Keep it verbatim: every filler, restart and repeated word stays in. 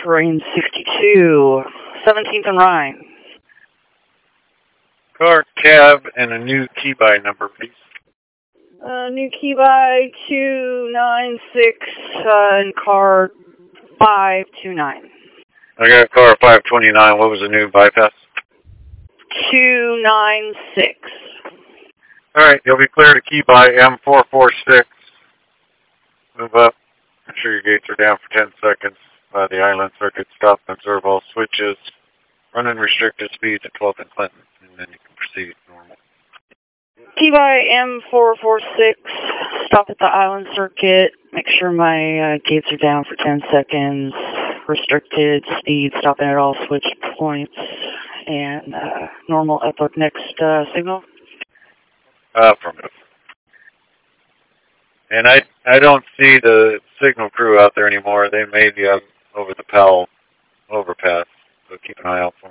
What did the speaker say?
Terrain sixty-two, seventeenth and Rhine. Car, cab, and a new key by number, please. Uh, new key by two nine six uh, and car five two nine. I got car five twenty-nine. What was the new bypass? two nine six. All right, you'll be clear to key by M four four six. Move up. Make sure your gates are down for ten seconds. By the island circuit, stop and observe all switches. Running restricted speeds at twelfth and Clinton, and then you can proceed normal. Key by M four four six. Stop at the island circuit. Make sure my uh, gates are down for ten seconds. Restricted speed, stopping at all switch points. And uh, normal epoch next uh, signal. Affirmative. And I I don't see the signal crew out there anymore. They may be up over the Powell overpass, so keep an eye out